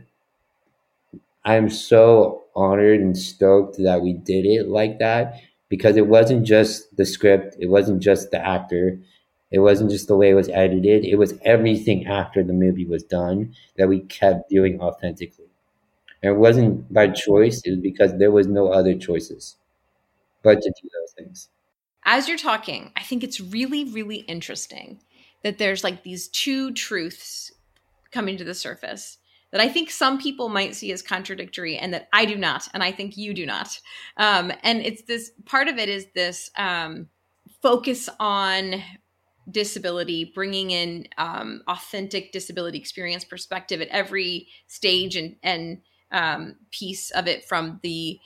S4: I'm so honored and stoked that we did it like that, because it wasn't just the script, it wasn't just the actor, it wasn't just the way it was edited, it was everything after the movie was done that we kept doing authentically. And it wasn't by choice, it was because there was no other choices but to do those things.
S3: As you're talking, I think it's really, really interesting that there's these two truths coming to the surface that I think some people might see as contradictory, and that I do not, and I think you do not. And it's this part of it is this focus on disability, bringing in authentic disability experience perspective at every stage and piece of it, from the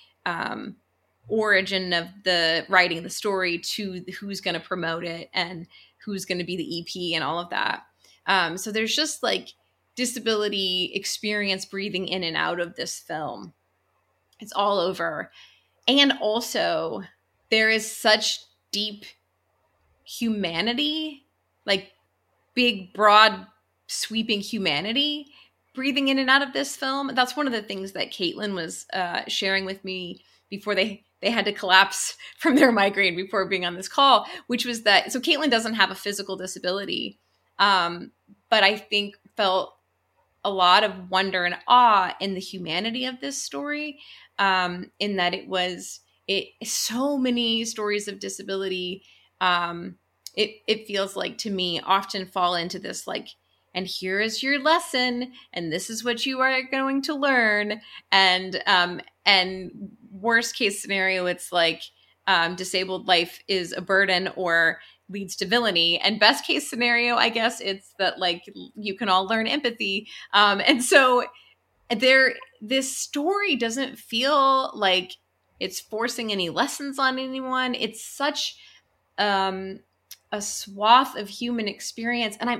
S3: origin of the writing the story to who's going to promote it and who's going to be the EP and all of that. So there's just disability experience breathing in and out of this film. It's all over. And also there is such deep humanity, big, broad, sweeping humanity breathing in and out of this film. That's one of the things that Caitlin was sharing with me before they had to collapse from their migraine before being on this call, which was that, so Caitlin doesn't have a physical disability, but I think felt a lot of wonder and awe in the humanity of this story, in that so many stories of disability, it feels like to me often fall into this and here is your lesson, and this is what you are going to learn, and worst case scenario, it's disabled life is a burden or leads to villainy, and best case scenario, I guess, it's that you can all learn empathy, and so this story doesn't feel like it's forcing any lessons on anyone. It's such a swath of human experience. And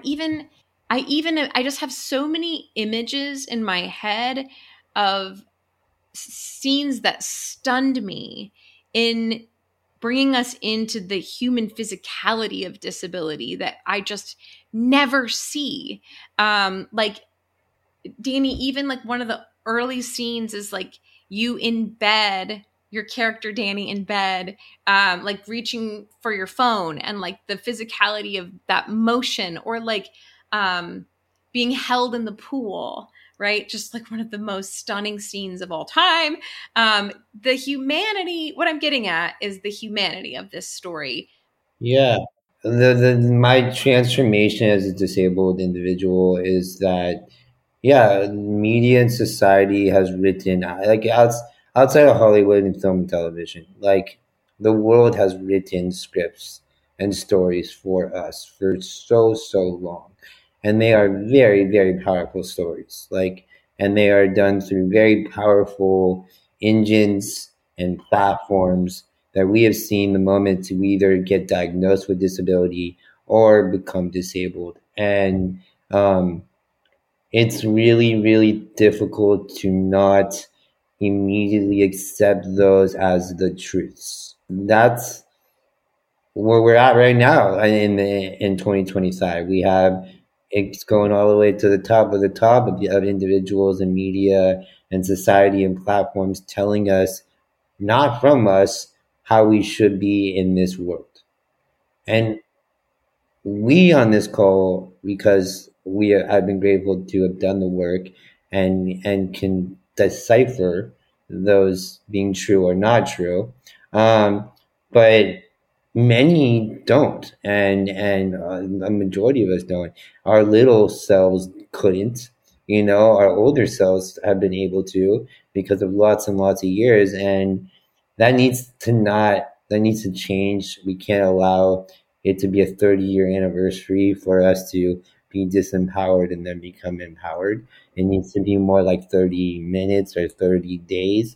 S3: I just have so many images in my head of scenes that stunned me in bringing us into the human physicality of disability that I just never see. Like, Danny, even like one of the early scenes is like you in bed, your character Danny in bed, like reaching for your phone, and like the physicality of that motion, or like being held in the pool, right? Just like one of the most stunning scenes of all time. The humanity, what I'm getting at is the humanity of this story.
S4: Yeah. My transformation as a disabled individual is that, yeah, media and society has written, like, outside of Hollywood and film and television, like, the world has written scripts and stories for us for so long, and they are very, very powerful stories. Like, and they are done through very powerful engines and platforms that we have seen the moment to either get diagnosed with disability or become disabled. And it's really, really difficult to not immediately accept those as the truths. That's where we're at right now in 2025. We have, it's going all the way to the top of of individuals and media and society and platforms telling us, not from us, how we should be in this world. And we on this call, because I've been grateful to have done the work and can decipher those being true or not true, but many don't, and a majority of us don't. Our little selves couldn't, our older selves have been able to, because of lots and lots of years, and that needs to change. We can't allow it to be a 30-year anniversary for us to be disempowered and then become empowered. It needs to be more like 30 minutes or 30 days.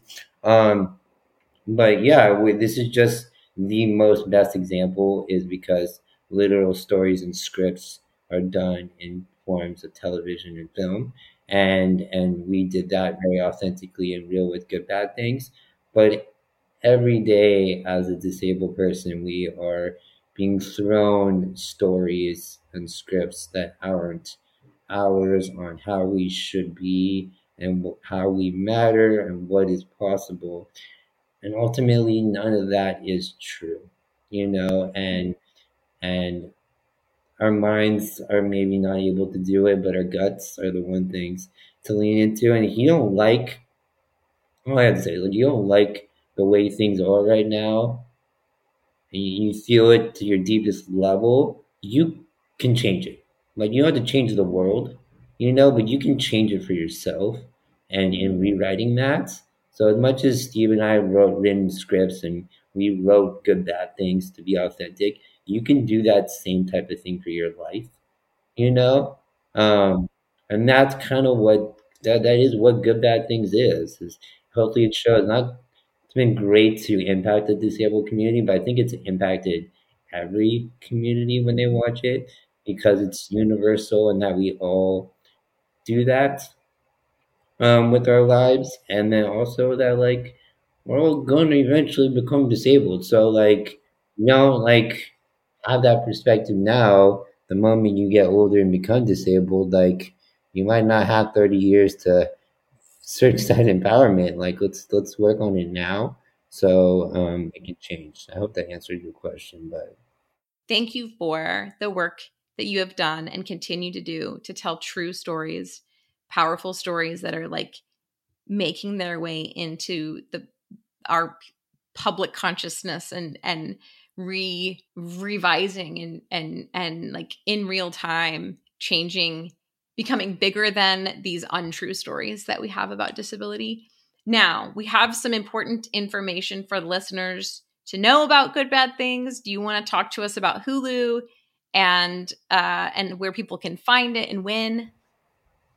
S4: But yeah, this is just the most best example, is because literal stories and scripts are done in forms of television and film. And we did that very authentically and real with Good Bad Things. But every day as a disabled person, we are being thrown stories and scripts that aren't ours on how we should be and how we matter and what is possible. And ultimately, none of that is true, and our minds are maybe not able to do it, but our guts are the one things to lean into. And if you don't like, all I have to say, like, you don't like the way things are right now, and you feel it to your deepest level, you can change it. Like, you don't have to change the world, but you can change it for yourself. And in rewriting that, so as much as Steve and I written scripts and we wrote Good Bad Things to be authentic, you can do that same type of thing for your life, you know? And that's kind of what that is what Good Bad Things is hopefully it shows. Not, it's been great to impact the disabled community, but I think it's impacted every community when they watch it, because it's universal and that we all do that with our lives. And then also that, like, we're all going to eventually become disabled. So, like, like, have that perspective now. The moment you get older and become disabled, like, you might not have 30 years to search that empowerment. Like, let's work on it now, so it can change. I hope that answered your question. But
S3: thank you for the work that you have done and continue to do to tell true stories, powerful stories that are like making their way into our public consciousness and revising and like in real time changing, becoming bigger than these untrue stories that we have about disability. Now, we have some important information for the listeners to know about Good Bad Things. Do you want to talk to us about Hulu and where people can find it and when?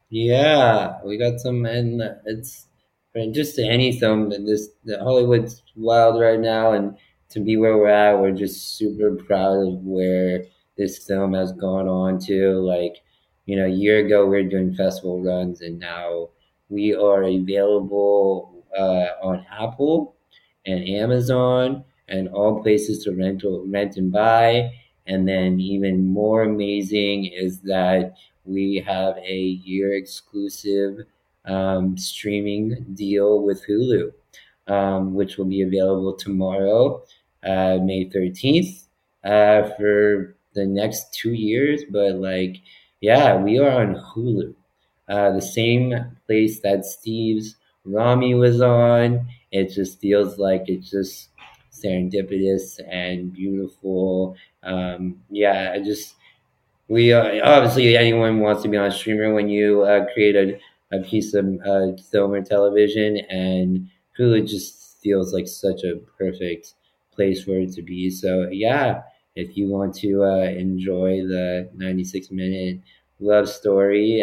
S4: Yeah, we got some, and it's just any film. The Hollywood's wild right now, and to be where we're at, we're just super proud of where this film has gone on to. Like, a year ago we were doing festival runs, and now we are available on Apple and Amazon and all places to rent and buy. And then even more amazing is that we have a year exclusive streaming deal with Hulu, which will be available tomorrow, May 13th, for the next 2 years. But, like, yeah, we are on Hulu, the same place that Steve's Rami was on. It just feels like it's just serendipitous and beautiful. Yeah, I just we obviously anyone wants to be on a streamer when you create a piece of film or television, and Hulu just feels like such a perfect place for it to be. So yeah, if you want to enjoy the 96-minute love story,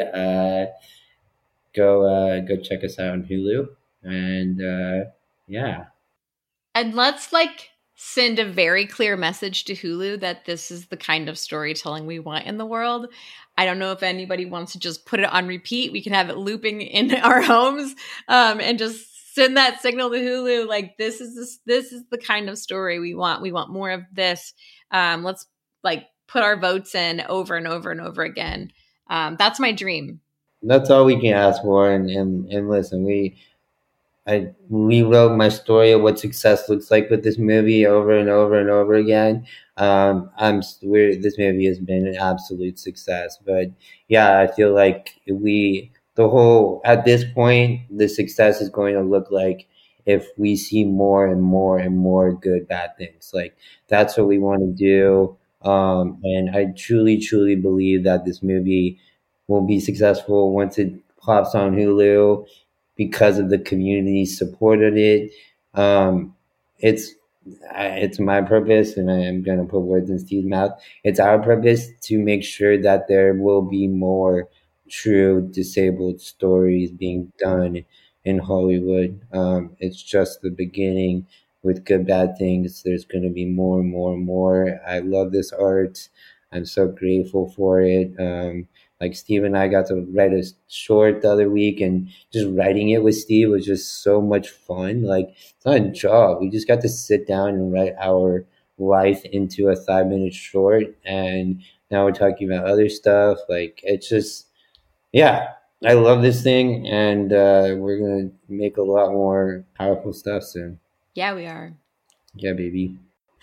S4: go check us out on Hulu, and yeah.
S6: And let's like send a very clear message to Hulu that this is the kind of storytelling we want in the world. I don't know if anybody wants to just put it on repeat. We can have it looping in our homes, and just send that signal to Hulu. Like this is the kind of story we want. We want more of this. Let's like put our votes in over and over and over again. That's my dream.
S4: That's all we can ask for. And listen, I rewrote my story of what success looks like with this movie over and over and over again. This movie has been an absolute success, but yeah, I feel like at this point, the success is going to look like if we see more and more and more good bad things. Like that's what we want to do. And I truly, truly believe that this movie will be successful once it pops on Hulu because of the community supported it. Um, it's it's my purpose, and I am going to put words in Steve's mouth. It's our purpose to make sure that there will be more true disabled stories being done in Hollywood. It's just the beginning. With good bad things, there's going to be more and more and more. I love this art. I'm so grateful for it. Like Steve and I got to write a short the other week, and just writing it with Steve was just so much fun. Like it's not a job. We just got to sit down and write our life into a 5-minute short, and now we're talking about other stuff. Like it's just, yeah, I love this thing, and we're gonna make a lot more powerful stuff soon.
S6: Yeah, we are.
S4: Yeah, baby.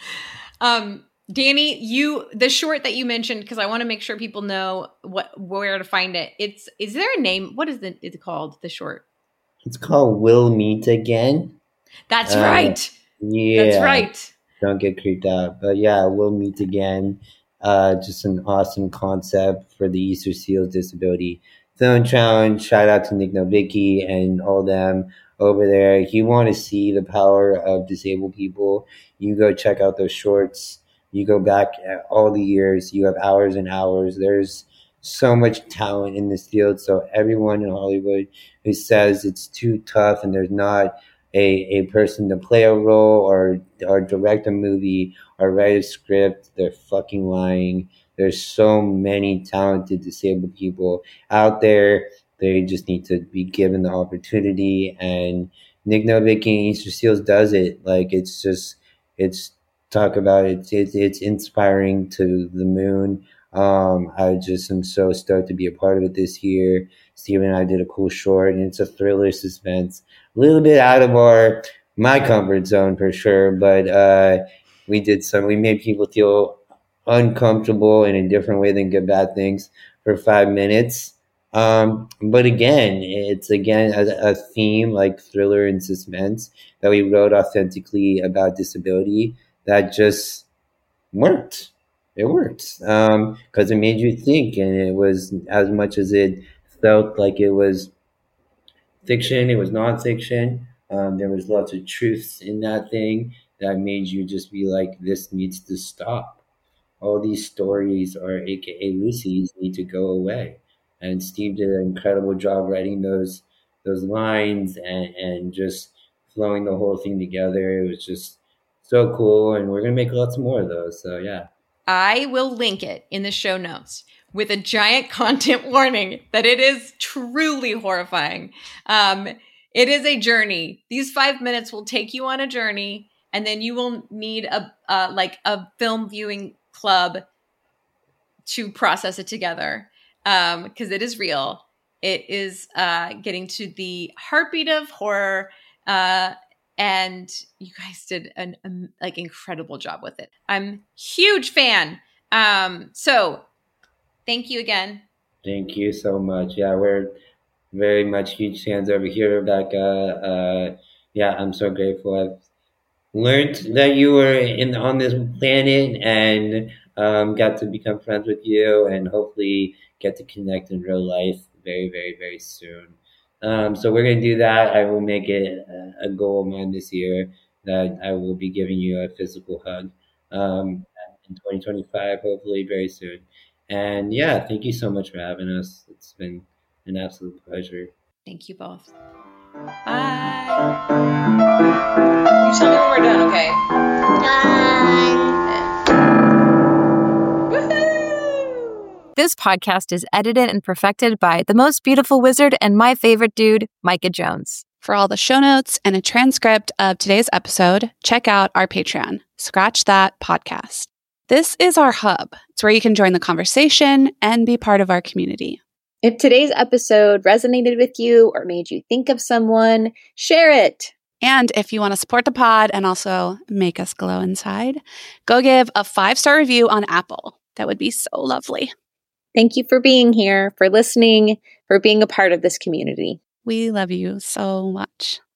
S6: Danny, the short that you mentioned, because I want to make sure people know where to find it. Is there a name? What is it called? The short?
S4: It's called "We'll Meet Again."
S6: That's right.
S4: Yeah,
S6: that's right.
S4: Don't get creeped out, but yeah, "We'll Meet Again." Just an awesome concept for the Easter Seals Disability Film Challenge. Shout out to Nick Novicki and all them over there. If you want to see the power of disabled people, you go check out those shorts. You go back all the years, you have hours and hours. There's so much talent in this field. So everyone in Hollywood who says it's too tough and there's not a person to play a role or direct a movie or write a script, they're fucking lying. There's so many talented disabled people out there. They just need to be given the opportunity. And Nick Novicki and Easter Seals does it. Like it's talk about it. It's inspiring to the moon. I just am so stoked to be a part of it this year. Steve and I did a cool short, and it's a thriller suspense, a little bit out of my comfort zone for sure. But we made people feel uncomfortable in a different way than Good Bad Things for 5 minutes. But again, it's a theme like thriller and suspense that we wrote authentically about disability that just worked. It worked because it made you think, and it was, as much as it felt like it was fiction, it was nonfiction. There was lots of truths in that thing that made you just be like, this needs to stop. All these stories, or AKA Lucy's, need to go away. and Steve did an incredible job writing those lines and just flowing the whole thing together. It was just so cool, and we're gonna make lots more of those. So yeah.
S6: I will link it in the show notes with a giant content warning that it is truly horrifying. It is a journey. These 5 minutes will take you on a journey, and then you will need a film viewing club to process it together, because it is real. It is getting to the heartbeat of horror, and you guys did an incredible job with it. I'm huge fan. So thank you again.
S4: Thank you so much. Yeah, we're very much huge fans over here, Rebecca. Yeah, I'm so grateful. I've learned that you were on this planet and got to become friends with you and hopefully get to connect in real life very, very, very soon. So we're going to do that. I will make it a goal of mine this year that I will be giving you a physical hug in 2025, hopefully very soon. And yeah, thank you so much for having us. It's been an absolute pleasure.
S6: Thank you both. Bye. You tell me when we're done, okay?
S2: Done.
S7: This podcast is edited and perfected by the most beautiful wizard and my favorite dude, Micah Jones.
S1: For all the show notes and a transcript of today's episode, check out our Patreon, Scratch That Podcast. This is our hub. It's where you can join the conversation and be part of our community.
S8: If today's episode resonated with you or made you think of someone, share it.
S1: And if you want to support the pod and also make us glow inside, go give a 5-star review on Apple. That would be so lovely.
S8: Thank you for being here, for listening, for being a part of this community.
S1: We love you so much.